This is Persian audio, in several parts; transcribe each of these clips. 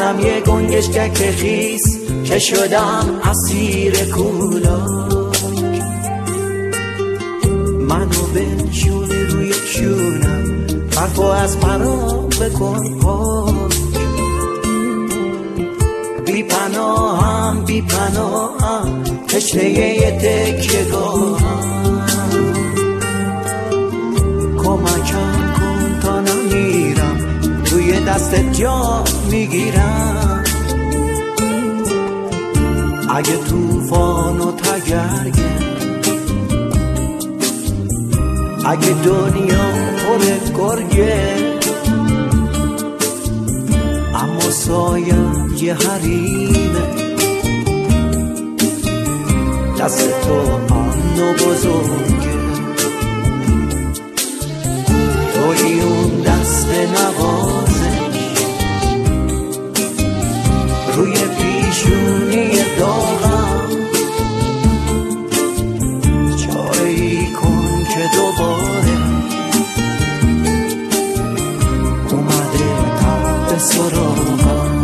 منم یه گنجشک خیس که شدم اسیر کولاک. منو بنشونی روی شونم، حرفو از پرام بکن پاک. بی پناهم بی پناهم، تشنه یه تکیه‌گاهم. کمکم کن تا نمیرم، توی دستت جا میگیرم. اگه طوفان و تگرگه، اگه دنیا پر گرگه، اما سایم یه حریمه. دست تو امن و بزرگه، توی اون دست نوازش، روی پیشونی داغم. چاره ای کن که دوباره اومده تحت سراغم.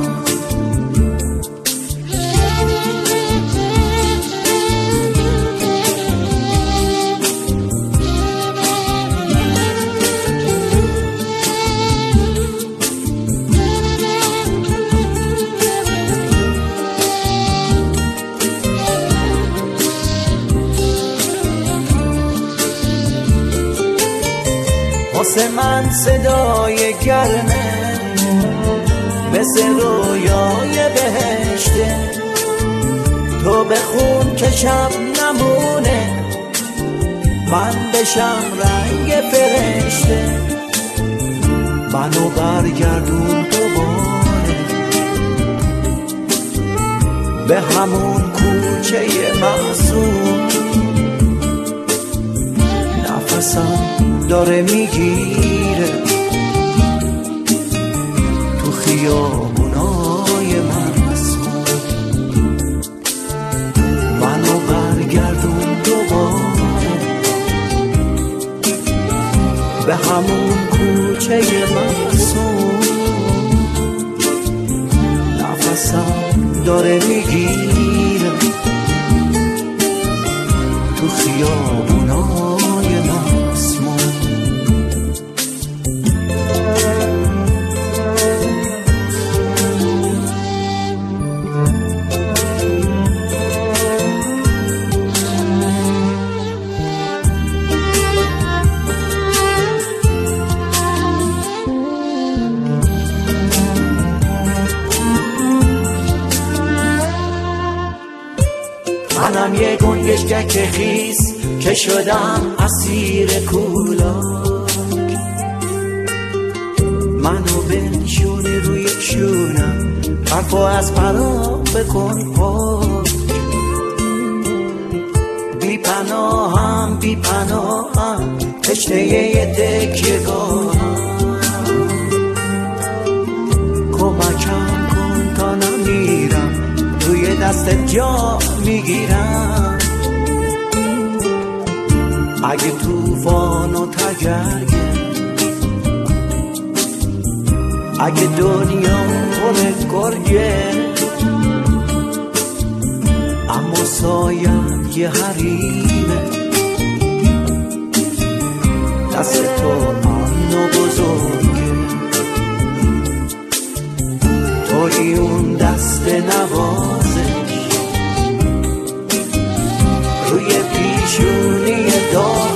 واسه من صدای گرمه، مثل رویای بهشته. تو بخون که شب نمونه، من بشم رنگ فرشته. منو برگردون دوباره به همون کوچه معصوم. نفسم داره میگیره تو خیابونای مسموم. منو برگردون دوباره به همون کوچه معصوم. نفسم داره میگیره تو خیابونای مسموم. منم یه گنجشک خیس که شدم اسیر کولاک. منو بنشونی روی شونم، حرفو از پرام بکن پاک. بی پناهم بی پناهم، تشنه یه تکیه‌گاهم. کمکم کن تا نمیرم، توی دستت جا میگیرم. اگه طوفان و تگرگه، اگه دنیا پر گرگه، اما سایم یه حریمه. دست تو امن و بزرگه، توی اون دست نوازش، روی پیشونی داغ.